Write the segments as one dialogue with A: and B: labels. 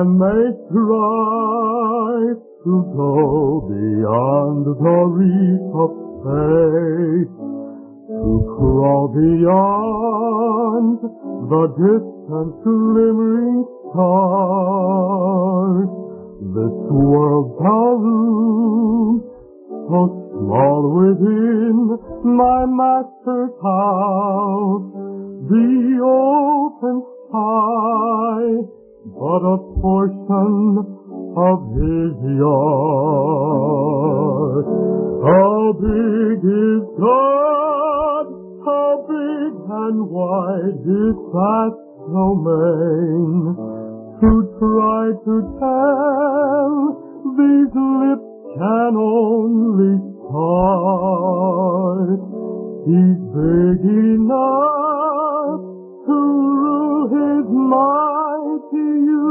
A: and may strive to go beyond the reach of space, to crawl beyond the distant glimmering stars. This world's a room so small within my master's house, the open sky but a portion of his yard. How big is God? How big and wide his vast domain? To try to tell, these lips can only start. He's big enough to rule his mighty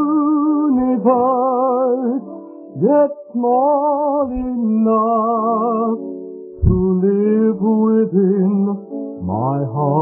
A: universe, yet small enough to live within my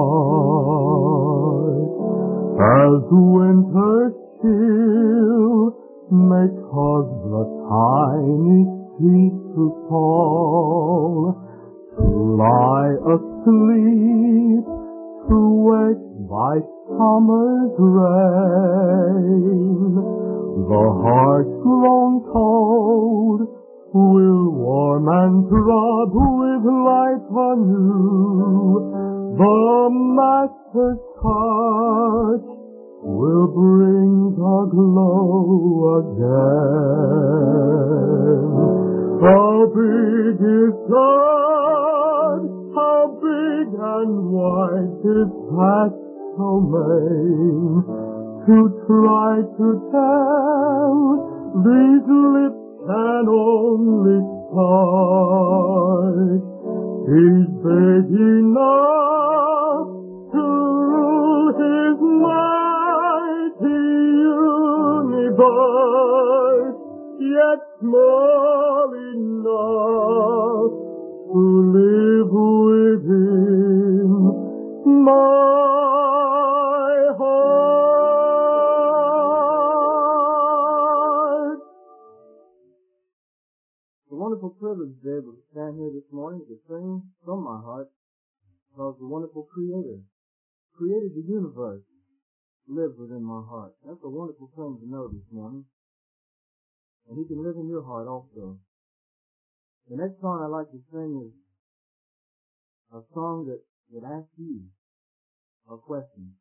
A: heart. As winter's chill may cause the tiny seed to fall, to lie asleep, to wake by summer's rain, the heart grown cold will warm and throb with life anew. The Master's touch will bring the glow again. How big is God? How big and wide his vast domain? To try to tell, these lips can only start. He's big enough to rule his mighty universe, yet small enough to live within my heart.
B: It's a wonderful privilege to be able to stand here this morning to sing from my heart, because the wonderful Creator created the universe, lives within my heart. That's a wonderful thing to know this morning. And He can live in your heart also. The next song I'd like to sing is a song that asks you a question.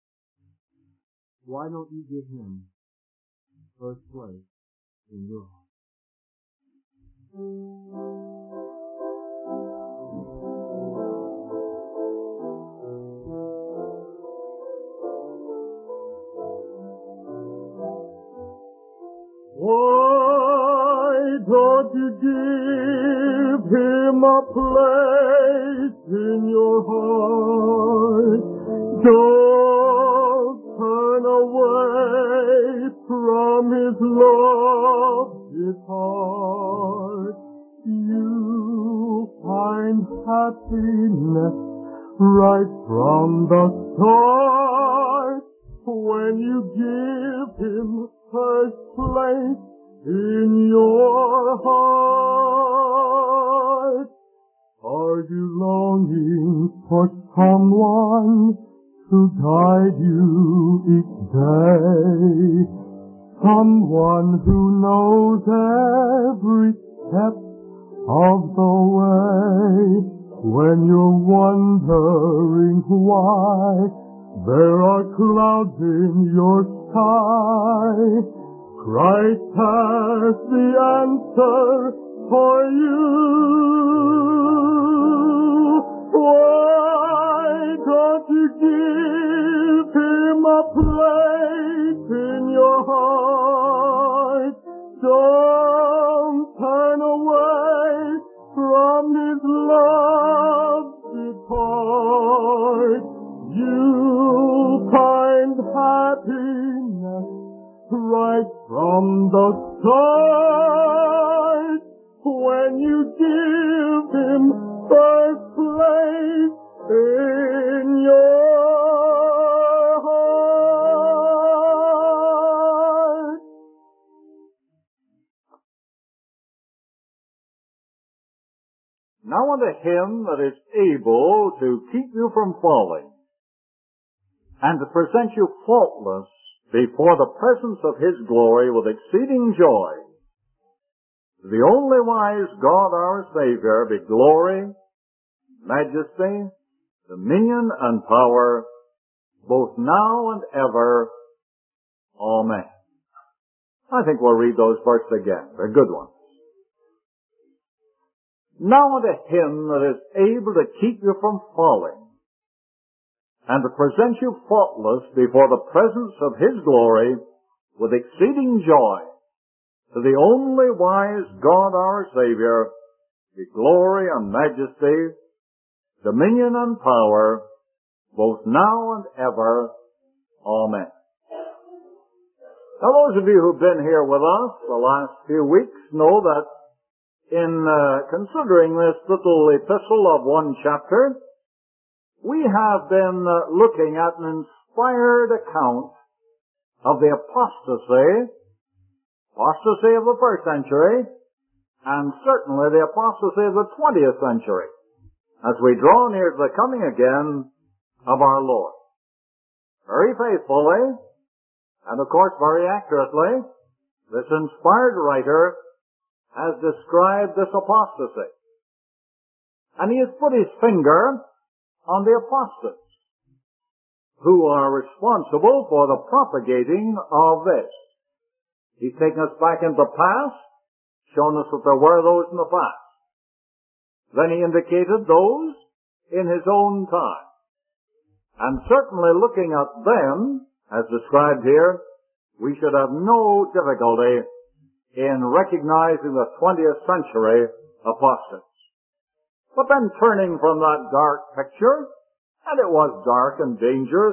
B: Why don't you give Him first place in your heart?
A: Why don't you give Him a place in your heart? Don't turn away from His love depart. You find happiness right from the start when you give Him first place in your heart. Are you longing for someone to guide you each day? Someone who knows every step of the way? When you're wondering why there are clouds in your sky, Christ has the answer for you. Why don't you give Him a place in your heart? Don't turn away from His love depart. You'll find happiness right from the start when you give Him
C: unto him that is able to keep you from falling, and to present you faultless before the presence of his glory with exceeding joy. To the only wise God our Savior be glory, majesty, dominion, and power, both now and ever. Amen. I think we'll read those verses again. They're good ones. Now unto him that is able to keep you from falling, and to present you faultless before the presence of his glory with exceeding joy, to the only wise God our Savior, be glory and majesty, dominion and power, both now and ever. Amen. Now those of you who've been here with us the last few weeks know that in considering this little epistle of one chapter, we have been looking at an inspired account of the apostasy of the first century, and certainly the apostasy of the 20th century, as we draw near to the coming again of our Lord. Very faithfully, and of course very accurately, this inspired writer has described this apostasy. And he has put his finger on the apostates who are responsible for the propagating of this. He's taken us back into the past, shown us that there were those in the past. Then he indicated those in his own time. And certainly looking at them, as described here, we should have no difficulty in recognizing the 20th century apostates. But then turning from that dark picture, and it was dark and dangerous,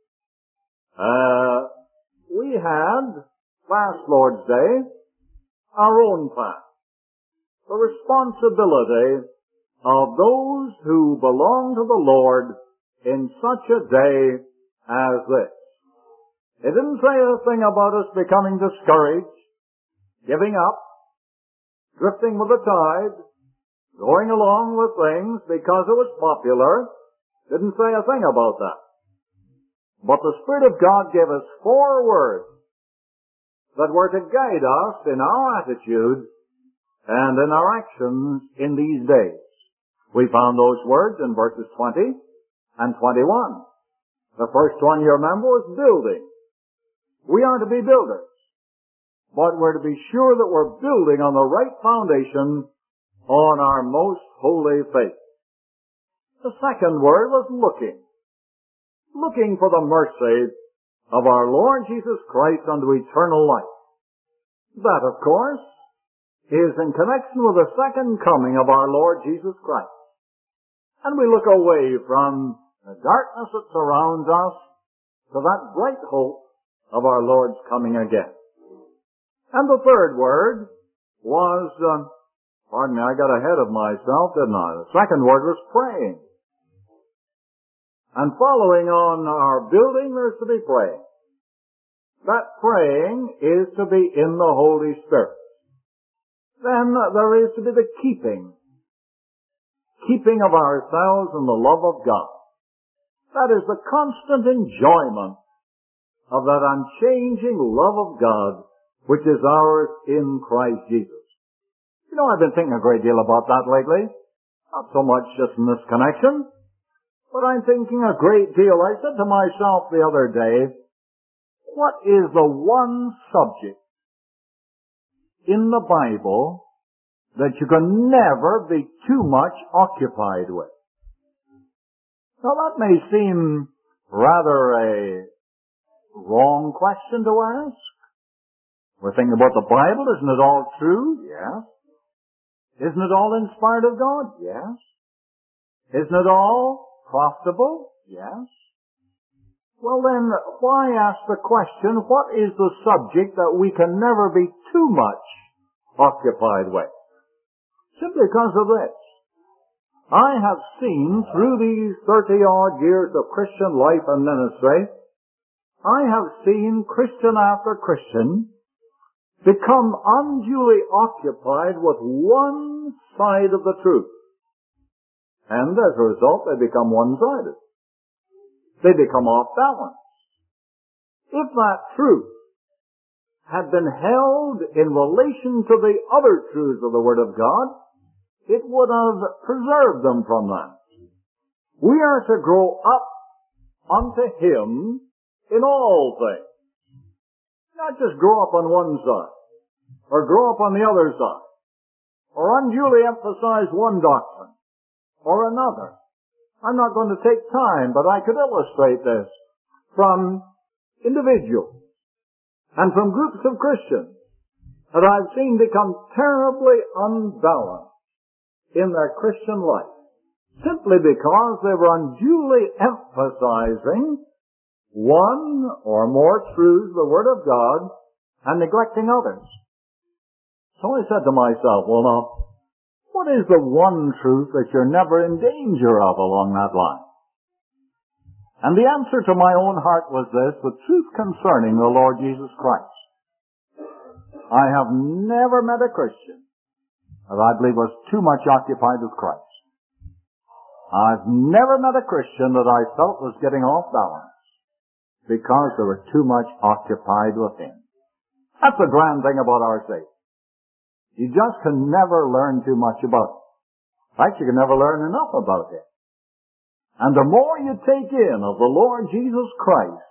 C: we had, last Lord's Day, our own path. The responsibility of those who belong to the Lord in such a day as this. It didn't say a thing about us becoming discouraged, giving up, drifting with the tide, going along with things because it was popular. Didn't say a thing about that. But the Spirit of God gave us 4 words that were to guide us in our attitude and in our actions in these days. We found those words in verses 20 and 21. The first one, you remember, was building. We are to be builders, but we're to be sure that we're building on the right foundation on our most holy faith. The second word was looking. Looking for the mercy of our Lord Jesus Christ unto eternal life. That, of course, is in connection with the second coming of our Lord Jesus Christ. And we look away from the darkness that surrounds us to that bright hope of our Lord's coming again. And the third word was, pardon me, I got ahead of myself, didn't I? The second word was praying. And following on our building, there's to be praying. That praying is to be in the Holy Spirit. Then there is to be the keeping of ourselves in the love of God. That is the constant enjoyment of that unchanging love of God which is ours in Christ Jesus. You know, I've been thinking a great deal about that lately. Not so much just in this connection, but I'm thinking a great deal. I said to myself the other day, what is the one subject in the Bible that you can never be too much occupied with? Now that may seem rather a wrong question to ask. We're thinking about the Bible. Isn't it all true? Yes. Isn't it all inspired of God? Yes. Isn't it all profitable? Yes. Well then, why ask the question, what is the subject that we can never be too much occupied with? Simply because of this. I have seen through these 30-odd years of Christian life and ministry, I have seen Christian after Christian become unduly occupied with one side of the truth. And as a result, they become one-sided. They become off balance. If that truth had been held in relation to the other truths of the Word of God, it would have preserved them from that. We are to grow up unto Him in all things. Not just grow up on one side, or grow up on the other side, or unduly emphasize one doctrine or another. I'm not going to take time, but I could illustrate this from individuals and from groups of Christians that I've seen become terribly unbalanced in their Christian life, simply because they were unduly emphasizing one or more truths of the Word of God and neglecting others. So I said to myself, well now, what is the one truth that you're never in danger of along that line? And the answer to my own heart was this: the truth concerning the Lord Jesus Christ. I have never met a Christian that I believe was too much occupied with Christ. I've never met a Christian that I felt was getting off balance because they were too much occupied with Him. That's the grand thing about our faith. You just can never learn too much about it. In fact, you can never learn enough about Him. And the more you take in of the Lord Jesus Christ,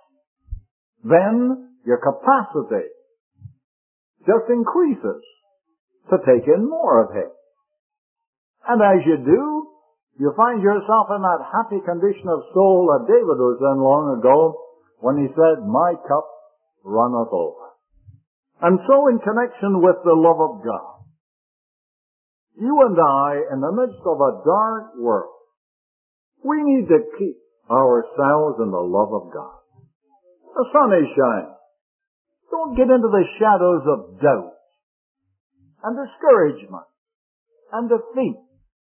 C: then your capacity just increases to take in more of Him. And as you do, you find yourself in that happy condition of soul that David was in long ago when he said, "My cup runneth over." And so in connection with the love of God, you and I, in the midst of a dark world, we need to keep ourselves in the love of God. The sun is shining. Don't get into the shadows of doubt and discouragement and defeat.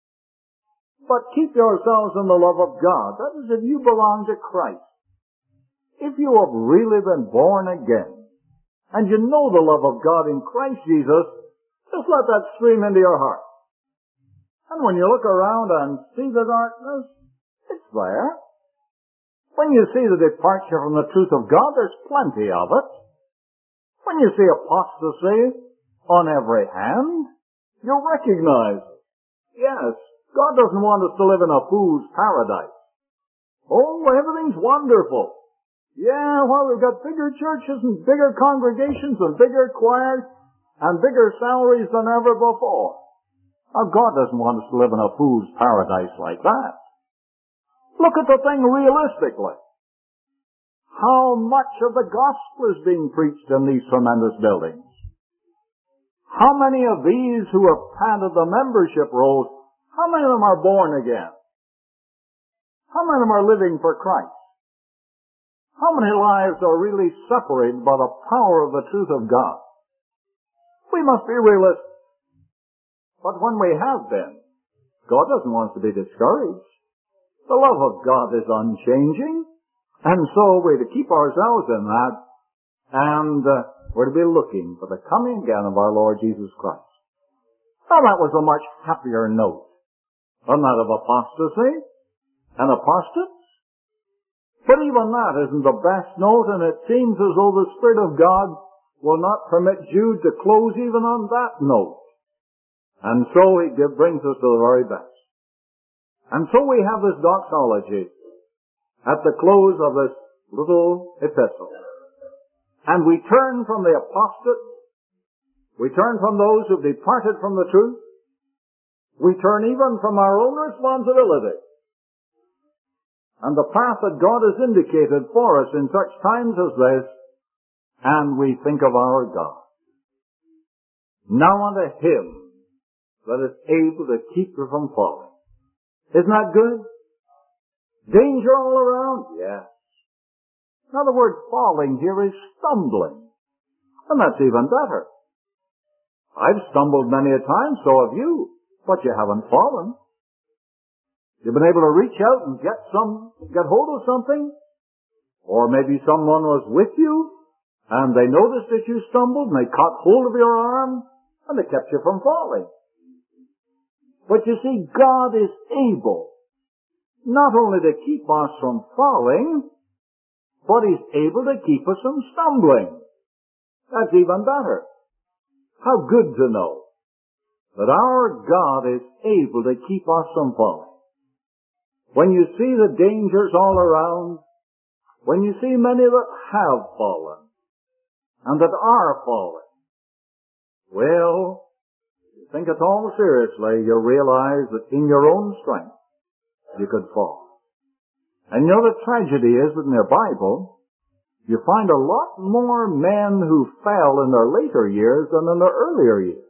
C: But keep yourselves in the love of God. That is, if you belong to Christ. If you have really been born again, and you know the love of God in Christ Jesus, just let that stream into your heart. And when you look around and see the darkness, it's there. When you see the departure from the truth of God, there's plenty of it. When you see apostasy on every hand, you'll recognize it. Yes, God doesn't want us to live in a fool's paradise. Oh, everything's wonderful. Yeah, well, we've got bigger churches and bigger congregations and bigger choirs and bigger salaries than ever before. Now, God doesn't want us to live in a fool's paradise like that. Look at the thing realistically. How much of the gospel is being preached in these tremendous buildings? How many of these who have padded the membership rolls, how many of them are born again? How many of them are living for Christ? How many lives are really separated by the power of the truth of God? We must be realistic. But when we have been, God doesn't want us to be discouraged. The love of God is unchanging, and so we're to keep ourselves in that, and we're to be looking for the coming again of our Lord Jesus Christ. Now that was a much happier note than that of apostasy and apostates. But even that isn't the best note, and it seems as though the Spirit of God will not permit Jude to close even on that note. And so he brings us to the very best. And so we have this doxology at the close of this little epistle. And we turn from the apostate, we turn from those who've departed from the truth, we turn even from our own responsibility and the path that God has indicated for us in such times as this, and we think of our God. Now unto Him that is able to keep you from falling. Isn't that good? Danger all around? Yes. Now the word falling here is stumbling. And that's even better. I've stumbled many a time, so have you. But you haven't fallen. You've been able to reach out and get hold of something. Or maybe someone was with you, and they noticed that you stumbled, and they caught hold of your arm, and they kept you from falling. But you see, God is able not only to keep us from falling, but He's able to keep us from stumbling. That's even better. How good to know that our God is able to keep us from falling. When you see the dangers all around, when you see many that have fallen and that are falling, well, if you think at all seriously, you'll realize that in your own strength you could fall. And you know the tragedy is that in the Bible, you find a lot more men who fell in their later years than in their earlier years.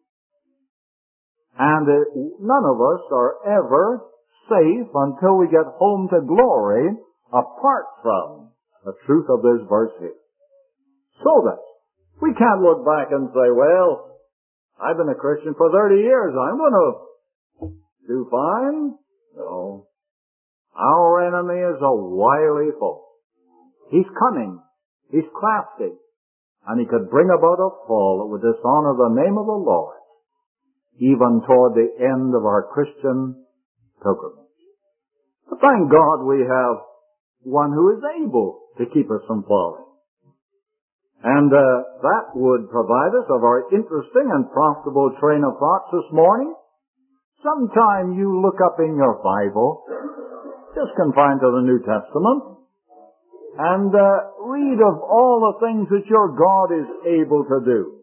C: And none of us are ever safe until we get home to glory apart from the truth of this verse here. So that we can't look back and say, well, I've been a Christian for 30 years. I'm going to do fine. No. Our enemy is a wily foe. He's cunning. He's crafty. And he could bring about a fall that would dishonor the name of the Lord, even toward the end of our Christian pilgrimage. But thank God we have one who is able to keep us from falling. And that would provide us of our interesting and profitable train of thoughts this morning. Sometime you look up in your Bible, just confined to the New Testament, and read of all the things that your God is able to do.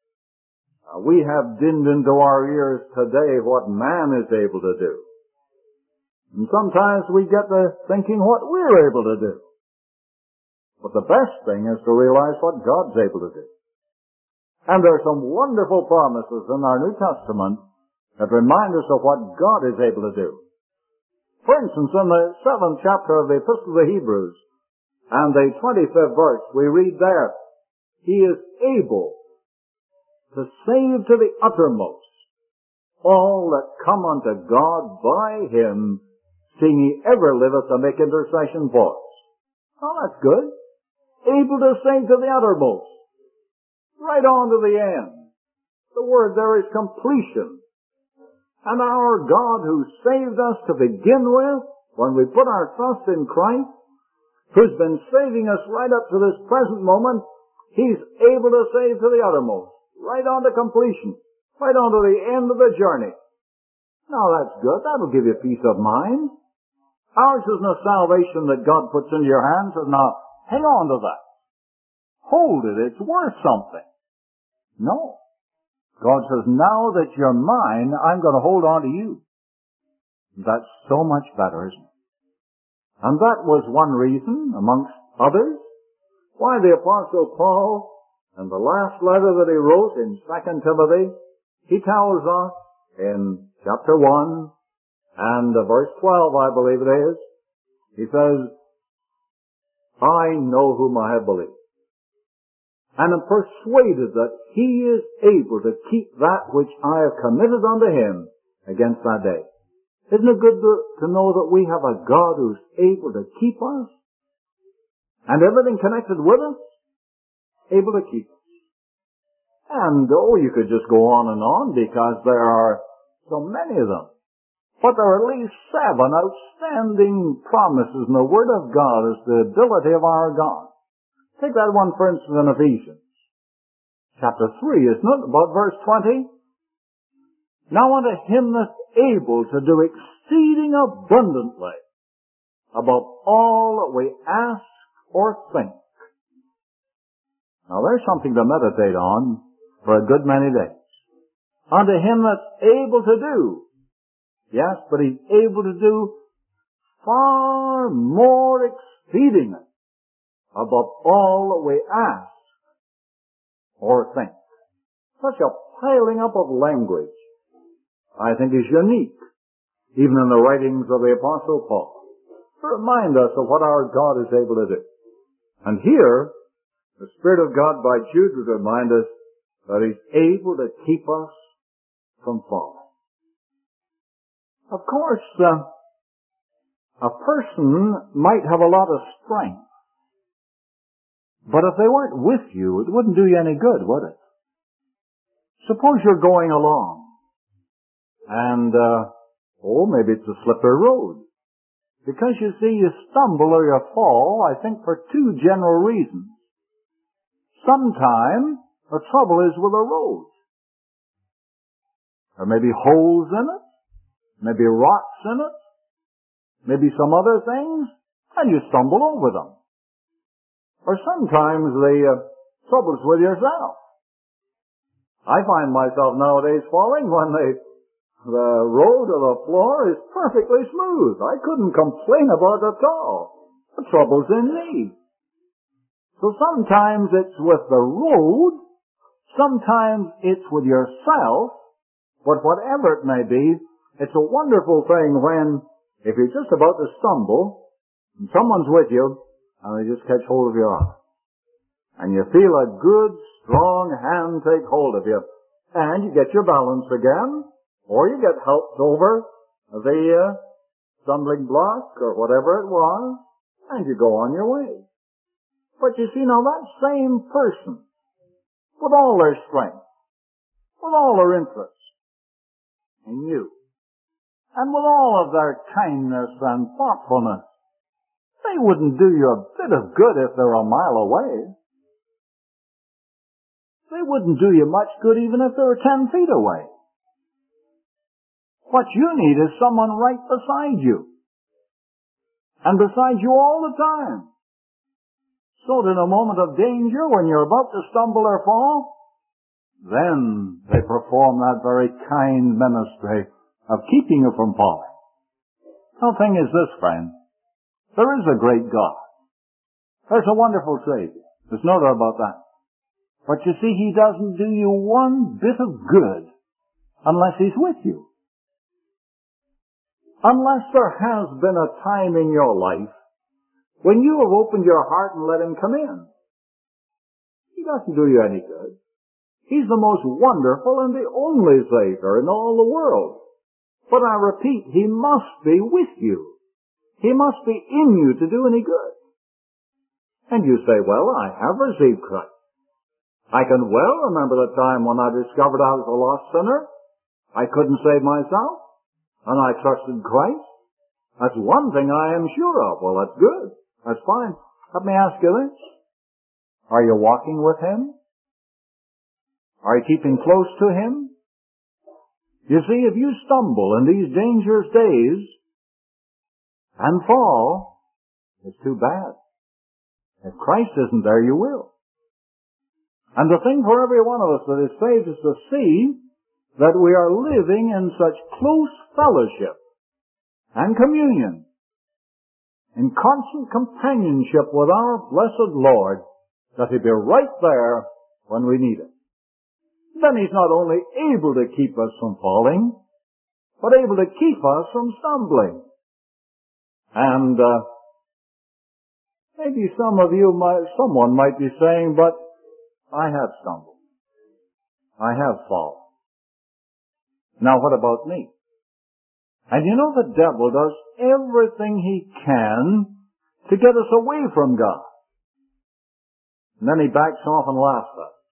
C: We have dinned into our ears today what man is able to do. And sometimes we get to thinking what we're able to do. But the best thing is to realize what God's able to do. And there are some wonderful promises in our New Testament that remind us of what God is able to do. For instance, in the 7th chapter of the Epistle to the Hebrews, and the 25th verse, we read there, He is able to save to the uttermost all that come unto God by Him, seeing He ever liveth to make intercession for us. Oh, that's good. Able to save to the uttermost. Right on to the end. The word there is completion. And our God who saved us to begin with, when we put our trust in Christ, who's been saving us right up to this present moment, He's able to save to the uttermost. Right on to completion. Right on to the end of the journey. Now that's good. That'll give you peace of mind. Ours isn't a salvation that God puts into your hands and now hang on to that. Hold it. It's worth something. No. God says, now that you're mine, I'm going to hold on to you. That's so much better, isn't it? And that was one reason, amongst others, why the Apostle Paul, in the last letter that he wrote in 2 Timothy, he tells us in chapter 1 and verse 12, I believe it is, he says, I know whom I have believed, and am persuaded that He is able to keep that which I have committed unto Him against that day. Isn't it good to know that we have a God who's able to keep us? And everything connected with us, able to keep us. And, you could just go on and on because there are so many of them. But there are at least 7 outstanding promises in the Word of God as the ability of our God. Take that one, for instance, in Ephesians. Chapter 3, isn't it? About verse 20. Now unto Him that's able to do exceeding abundantly above all that we ask or think. Now there's something to meditate on for a good many days. Unto Him that's able to do. Yes, but He's able to do far more exceedingly above all that we ask or think. Such a piling up of language, I think, is unique, even in the writings of the Apostle Paul, to remind us of what our God is able to do. And here, the Spirit of God by Jude would remind us that He's able to keep us from falling. Of course, a person might have a lot of strength, but if they weren't with you, it wouldn't do you any good, would it? Suppose you're going along, and, maybe it's a slippery road. Because you see, you stumble or you fall, I think, for two general reasons. Sometimes the trouble is with the road. There may be holes in it, maybe rocks in it, maybe some other things, and you stumble over them. Or sometimes the trouble's with yourself. I find myself nowadays falling when the road or the floor is perfectly smooth. I couldn't complain about it at all. The trouble's in me. So sometimes it's with the road, sometimes it's with yourself, but whatever it may be, it's a wonderful thing when, if you're just about to stumble, and someone's with you, and they just catch hold of your arm. And you feel a good, strong hand take hold of you. And you get your balance again, or you get helped over the stumbling block, or whatever it was, and you go on your way. But you see, now that same person, with all their strength, with all their interest in you, and with all of their kindness and thoughtfulness, they wouldn't do you a bit of good if they're a mile away. They wouldn't do you much good even if they were 10 feet away. What you need is someone right beside you. And beside you all the time. So that in a moment of danger, when you're about to stumble or fall, then they perform that very kind ministry of keeping you from falling. The thing is this, friend. There is a great God. There's a wonderful Savior. There's no doubt about that. But you see, He doesn't do you one bit of good unless He's with you. Unless there has been a time in your life when you have opened your heart and let Him come in. He doesn't do you any good. He's the most wonderful and the only Savior in all the world. But I repeat, He must be with you. He must be in you to do any good. And you say, well, I have received Christ. I can well remember the time when I discovered I was a lost sinner. I couldn't save myself, and I trusted Christ. That's one thing I am sure of. Well, that's good. That's fine. Let me ask you this. Are you walking with Him? Are you keeping close to Him? You see, if you stumble in these dangerous days and fall, it's too bad. If Christ isn't there, you will. And the thing for every one of us that is saved is to see that we are living in such close fellowship and communion, in constant companionship with our blessed Lord, that He'll be right there when we need Him. Then He's not only able to keep us from falling, but able to keep us from stumbling. And maybe someone might be saying, but I have stumbled. I have fallen. Now what about me? And you know the devil does everything he can to get us away from God. And then he backs off and laughs at us.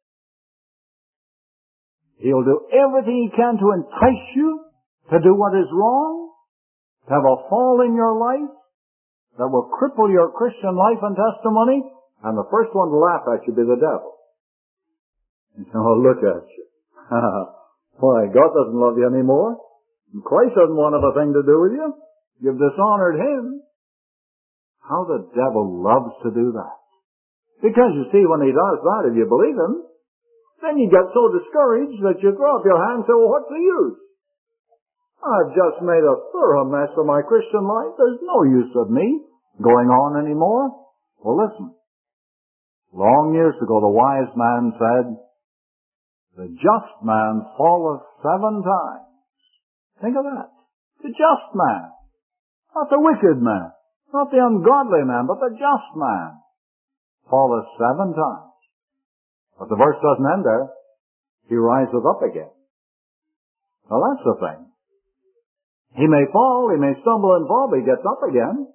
C: He'll do everything he can to entice you to do what is wrong, to have a fall in your life that will cripple your Christian life and testimony, and the first one to laugh at you be the devil. Oh, look at you. Why, God doesn't love you anymore. Christ doesn't want a thing to do with you. You've dishonored Him. How the devil loves to do that. Because you see, when he does that, if you believe him, then you get so discouraged that you throw up your hand and say, well, what's the use? I've just made a thorough mess of my Christian life. There's no use of me going on anymore. Well, listen. Long years ago, the wise man said, the just man falleth 7 times. Think of that. The just man. Not the wicked man. Not the ungodly man, but the just man falleth 7 times. But the verse doesn't end there. He riseth up again. Well, that's the thing. He may fall, he may stumble and fall, but he gets up again.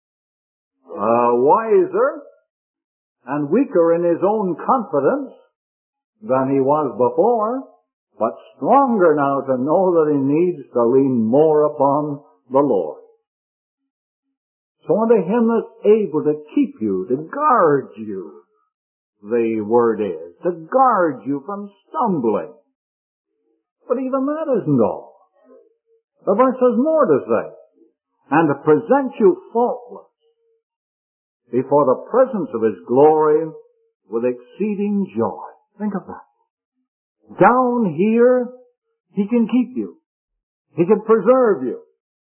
C: Wiser and weaker in his own confidence than he was before, but stronger now to know that he needs to lean more upon the Lord. So unto him that's able to keep you, to guard you, the word is, to guard you from stumbling. But even that isn't all. The verse has more to say. And to present you faultless before the presence of his glory with exceeding joy. Think of that. Down here, he can keep you. He can preserve you.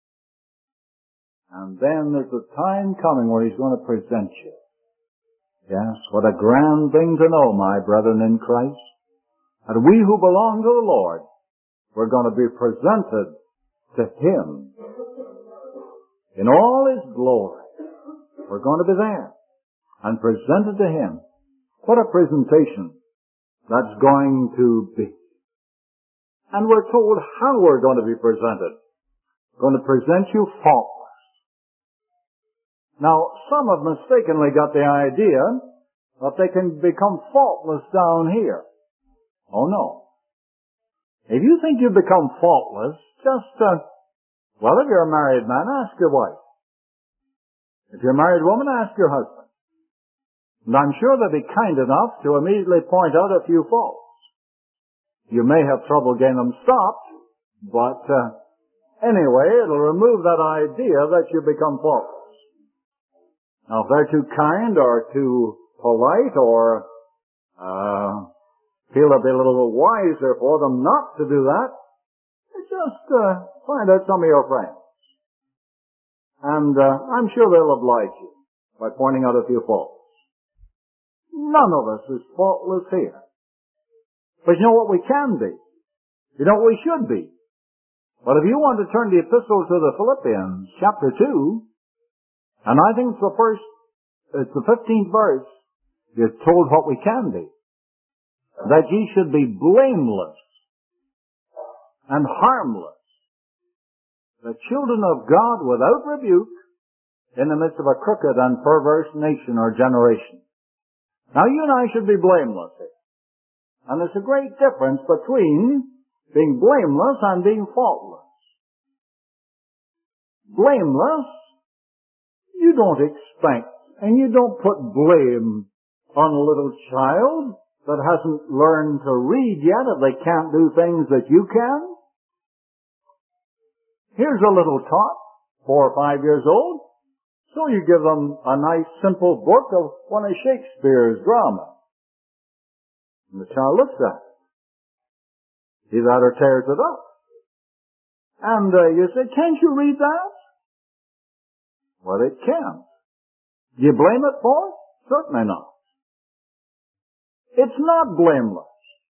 C: And then there's a time coming where he's going to present you. Yes, what a grand thing to know, my brethren in Christ. And we who belong to the Lord, we're going to be presented to him in all his glory. We're going to be there and presented to him. What a presentation that's going to be. And we're told how we're going to be presented. We're going to present you faultless. Now, some have mistakenly got the idea that they can become faultless down here. Oh no. If you think you become faultless, just, well, if you're a married man, ask your wife. If you're a married woman, ask your husband. And I'm sure they'll be kind enough to immediately point out a few faults. You may have trouble getting them stopped, but anyway, it'll remove that idea that you become faultless. Now, if they're too kind or too polite or feel it'll be a little wiser for them not to do that, just find out some of your friends. And I'm sure they'll oblige you by pointing out a few faults. None of us is faultless here. But you know what we can be? You know what we should be? But if you want to turn the epistle to the Philippians, chapter 2, and I think it's the 15th verse, you're told what we can be. That ye should be blameless and harmless, the children of God without rebuke, in the midst of a crooked and perverse nation or generation. Now you and I should be blameless here. And there's a great difference between being blameless and being faultless. Blameless, you don't expect and you don't put blame on a little child that hasn't learned to read yet if they can't do things that you can. Here's a little tot, 4 or 5 years old. So you give them a nice simple book of one of Shakespeare's dramas. And the child looks at it. He either tears it up. And you say, can't you read that? Well, it can. Do you blame it for it? Certainly not. It's not blameless.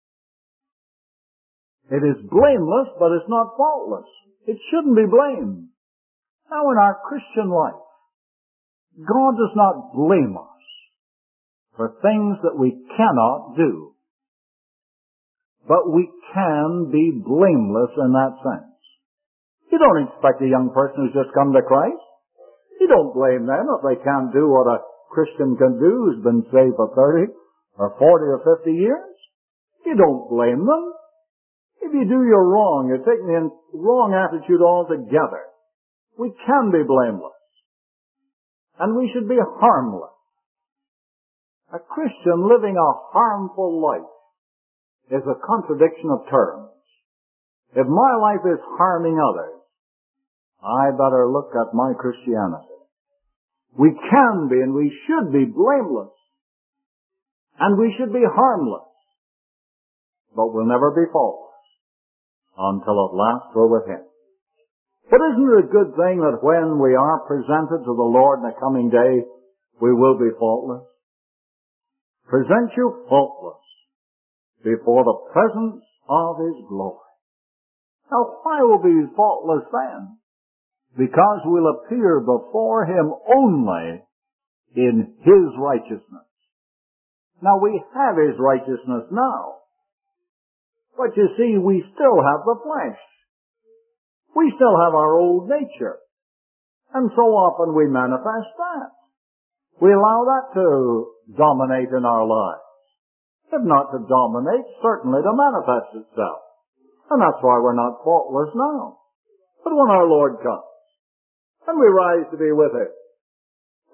C: It is blameless, but it's not faultless. It shouldn't be blamed. Now, in our Christian life, God does not blame us for things that we cannot do. But we can be blameless in that sense. You don't expect a young person who's just come to Christ. You don't blame them if they can't do what a Christian can do who's been saved for 30 or 40 or 50 years. You don't blame them. If you do, you're wrong. You're taking the wrong attitude altogether. We can be blameless. And we should be harmless. A Christian living a harmful life is a contradiction of terms. If my life is harming others, I better look at my Christianity. We can be and we should be blameless. And we should be harmless. But we'll never be faultless until at last we're with him. But isn't it a good thing that when we are presented to the Lord in the coming day, we will be faultless? Present you faultless before the presence of his glory. Now, why will we be faultless then? Because we'll appear before him only in his righteousness. Now, we have his righteousness now. But you see, we still have the flesh. We still have our old nature. And so often we manifest that. We allow that to dominate in our lives. If not to dominate, certainly to manifest itself. And that's why we're not faultless now. But when our Lord comes, and we rise to be with him,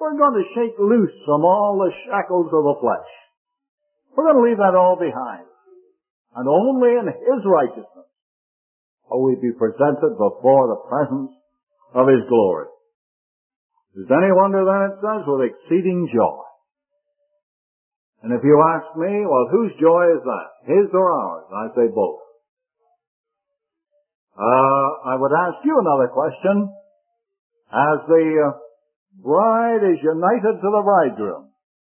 C: We're going to shake loose from all the shackles of the flesh. We're going to leave that all behind. And only in His righteousness will we be presented before the presence of His glory. Is it any wonder then it says, with exceeding joy? And if you ask me, well, whose joy is that? His or ours? I say both. I would ask you another question. As the bride is united to the bridegroom,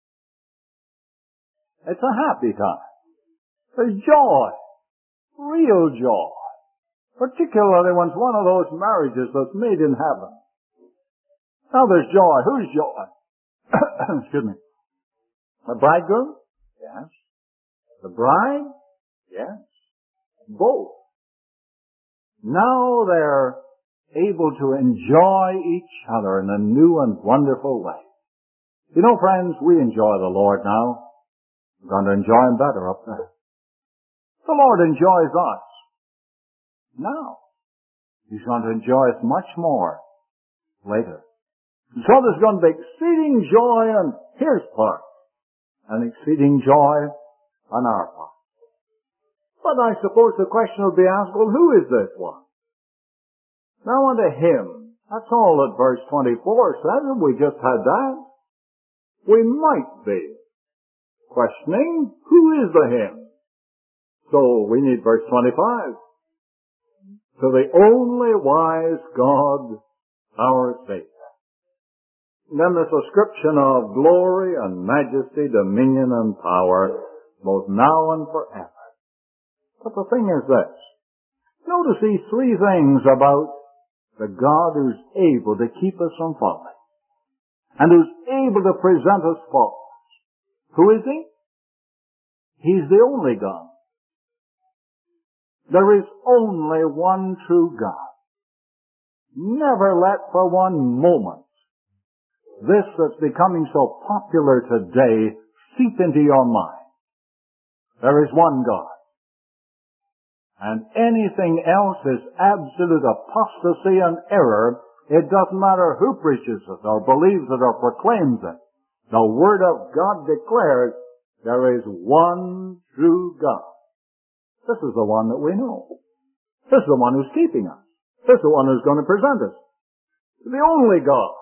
C: it's a happy time. There's joy. Real joy. Particularly when it's one of those marriages that's made in heaven. Now there's joy. Whose joy? Excuse me. The bridegroom? Yes. The bride? Yes. Both. Now they're able to enjoy each other in a new and wonderful way. You know, friends, we enjoy the Lord now. We're going to enjoy Him better up there. The Lord enjoys us now. He's going to enjoy us much more later. So there's going to be exceeding joy on His part and exceeding joy on our part. But I suppose the question will be asked, well, who is this one? Now unto Him. That's all that verse 24 says, and we just had that. We might be questioning, who is the Him? So we need verse 25. To the only wise God, our Savior. And then this ascription of glory and majesty, dominion and power, both now and forever. But the thing is this. Notice these three things about the God who's able to keep us from falling. And who's able to present us faultless. Who is He? He's the only God. There is only one true God. Never let for one moment this that's becoming so popular today seep into your mind. There is one God. And anything else is absolute apostasy and error. It doesn't matter who preaches it or believes it or proclaims it. The Word of God declares there is one true God. This is the one that we know. This is the one who's keeping us. This is the one who's going to present us. The only God.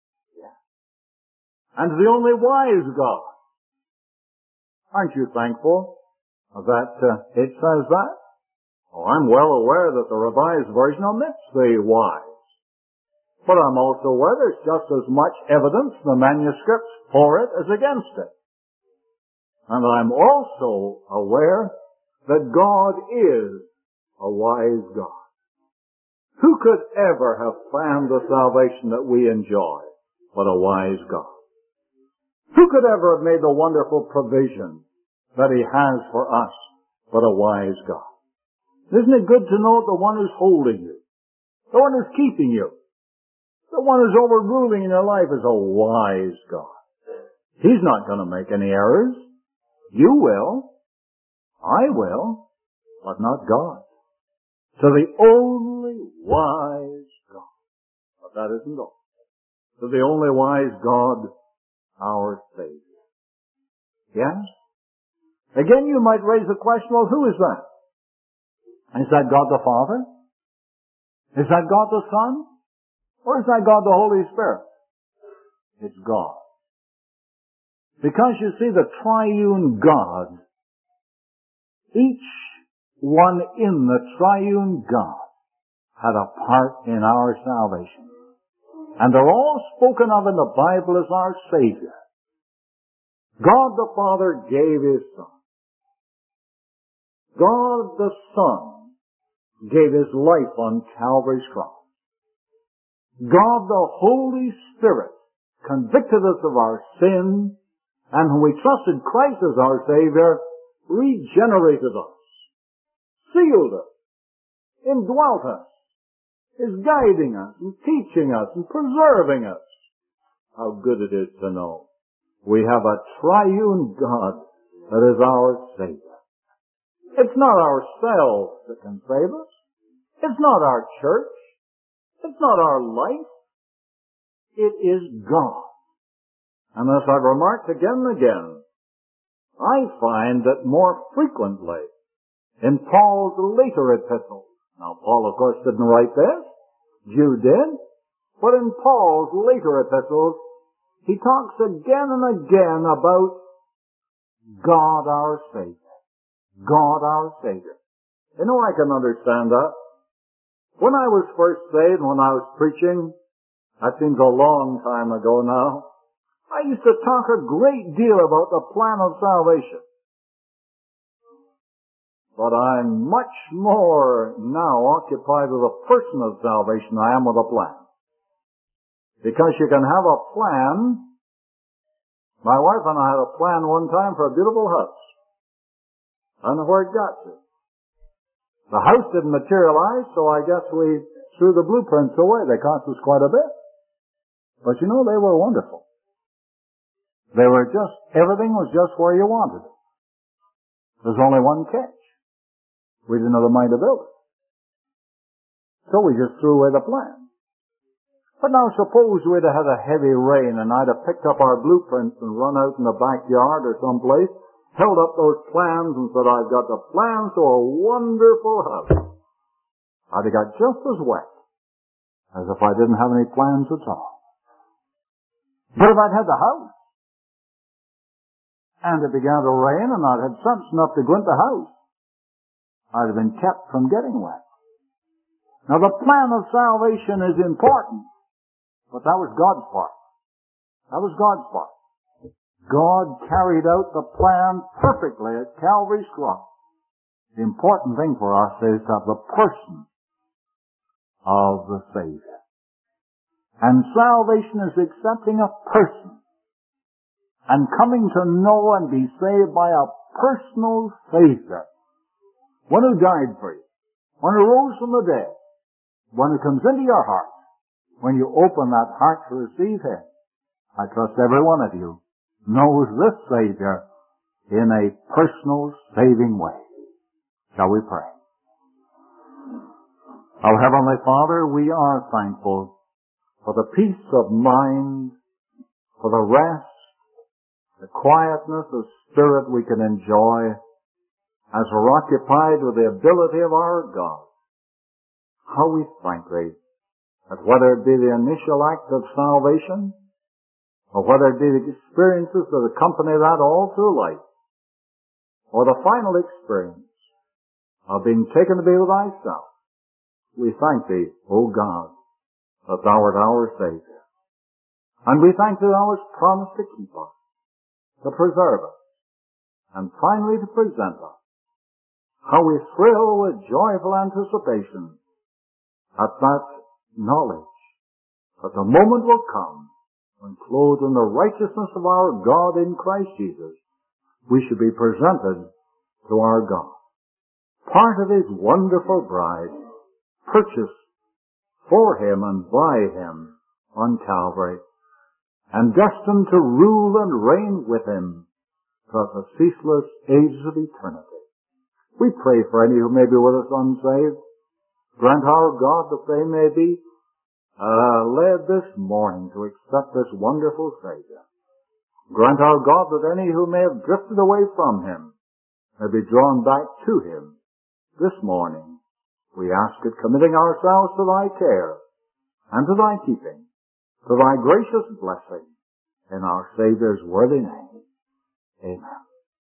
C: And the only wise God. Aren't you thankful that it says that? Oh, I'm well aware that the Revised Version omits the wise. But I'm also aware there's just as much evidence in the manuscripts for it as against it. And I'm also aware that God is a wise God. Who could ever have planned the salvation that we enjoy but a wise God? Who could ever have made the wonderful provision that He has for us but a wise God? Isn't it good to know the one who's holding you, the one who's keeping you, the one who's overruling in your life is a wise God? He's not going to make any errors. You will. I will. But not God. To the only wise God. But that isn't all. To the only wise God, our Savior. Yes? Again, you might raise the question, well, who is that? Is that God the Father? Is that God the Son? Or is that God the Holy Spirit? It's God. Because you see, the triune God, each one in the triune God had a part in our salvation. And they're all spoken of in the Bible as our Savior. God the Father gave His Son. God the Son gave His life on Calvary's cross. God the Holy Spirit convicted us of our sin, and when we trusted Christ as our Savior, regenerated us, sealed us, indwelt us, is guiding us and teaching us and preserving us. How good it is to know we have a triune God that is our Savior. It's not ourselves that can save us. It's not our church. It's not our life. It is God. And as I've remarked again and again, I find that more frequently in Paul's later epistles, now Paul of course didn't write this, Jude did, but in Paul's later epistles, he talks again and again about God our Savior. God our Savior. You know, I can understand that. When I was first saved, when I was preaching, that seems a long time ago now, I used to talk a great deal about the plan of salvation. But I'm much more now occupied with the person of salvation than I am with a plan. Because you can have a plan. My wife and I had a plan one time for a beautiful house. I don't know where it got to. The house didn't materialize, so I guess we threw the blueprints away. They cost us quite a bit. But you know, they were wonderful. They were just, everything was just where you wanted it. There's only one catch. We didn't have the money to build it. So we just threw away the plan. But now suppose we'd have had a heavy rain and I'd have picked up our blueprints and run out in the backyard or someplace, held up those plans and said, I've got the plans to a wonderful house. I'd have got just as wet as if I didn't have any plans at all. But if I'd had the house, and it began to rain and I'd had sense enough to go into the house, I'd have been kept from getting wet. Now the plan of salvation is important, but that was God's part. That was God's part. God carried out the plan perfectly at Calvary's cross. The important thing for us is to have the person of the Savior. And salvation is accepting a person and coming to know and be saved by a personal Savior. One who died for you. One who rose from the dead. One who comes into your heart. When you open that heart to receive Him. I trust every one of you knows this Savior in a personal, saving way. Shall we pray? Our Heavenly Father, we are thankful for the peace of mind, for the rest, the quietness of spirit we can enjoy as we're occupied with the ability of our God. How we thank Thee that whether it be the initial act of salvation, or whether it be the experiences that accompany that all through life, or the final experience of being taken to be with Thyself, we thank Thee, O God, that Thou art our Savior. And we thank Thee Thou hast promised to keep us, to preserve us, and finally to present us. How we thrill with joyful anticipation at that knowledge that the moment will come when, clothed in the righteousness of our God in Christ Jesus, we should be presented to our God, part of His wonderful bride, purchased for Him and by Him on Calvary, and destined to rule and reign with Him throughout the ceaseless ages of eternity. We pray for any who may be with us unsaved. Grant our God that they may be led this morning to accept this wonderful Savior. Grant our God that any who may have drifted away from Him may be drawn back to Him this morning. We ask it, committing ourselves to Thy care and to Thy keeping, to Thy gracious blessing, in our Savior's worthy name. Amen.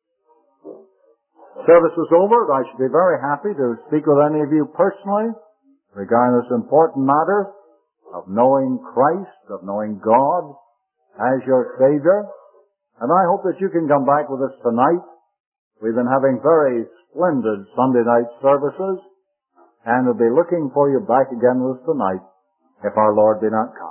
C: Service is over. I should be very happy to speak with any of you personally regarding this important matter of knowing Christ, of knowing God as your Savior. And I hope that you can come back with us tonight. We've been having very splendid Sunday night services, and we'll be looking for you back again with us tonight if our Lord be not come.